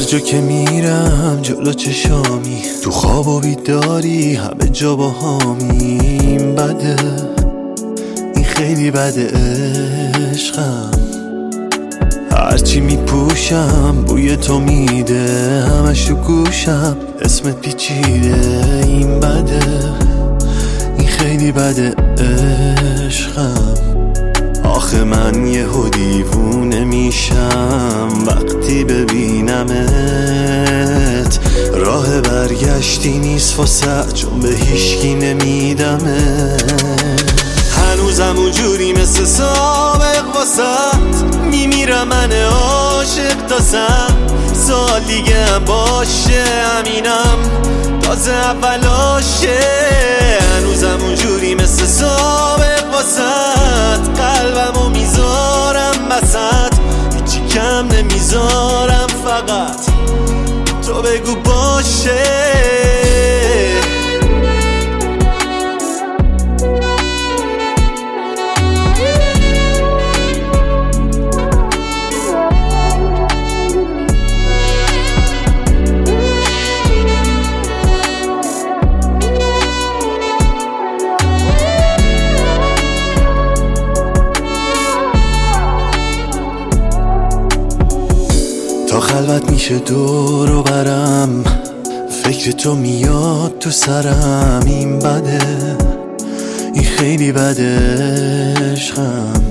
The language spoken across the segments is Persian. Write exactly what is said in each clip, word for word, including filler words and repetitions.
جا که میرم جلو چشامی، تو خواب و بیداری همه جا با هامی. این بده، این خیلی بده عشقم. هرچی میپوشم بوی تو میده، همش تو گوشم اسمت پیچیده. این بده، این خیلی بده عشقم. آخه من یهو دیوونه میشم وقتی ببینمت. راه برگشتی نیست واسه، چون به هیچکی نمیدمت. هنوزم اونجوری مثل سابق واسه، میمیرم من عاشق تازم. سال دیگه هم باشه همینم تازه اولاشه. هنوزم اونجوری مثل سابق واسه، قلبمو میذارم وسط، هیچی کم نمیذارم، فقط تو بگو باشه. تا خلوت میشه دور و برم، فکر تو میاد تو سرم. این بده، این خیلی بده عشقم.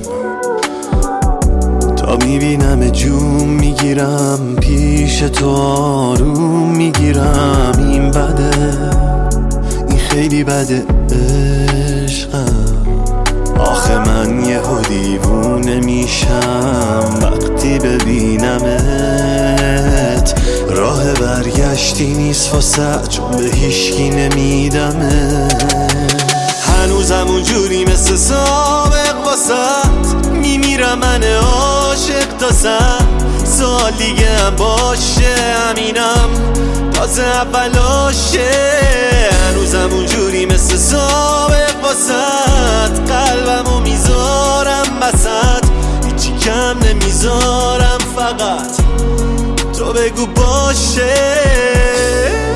تا میبینم جون میگیرم پیش تو آروم میگیرم. این بده، این خیلی بده عشقم. آخه من یهو دیوونه میشم وقتی ببینمت. راه برگشتی نیست واسه، چون به هیچکی نمیدمت. هنوزم اونجوری مثل سابق واسه، میمیرم من عاشق تازم. سال دیگه هم باشه همینم تازه اولاشه. هنوزم اونجوری مثل سابق واسه، قلبمو میذارم وسط، هیچی کم نمیذارم، فقط تو بگو باشه.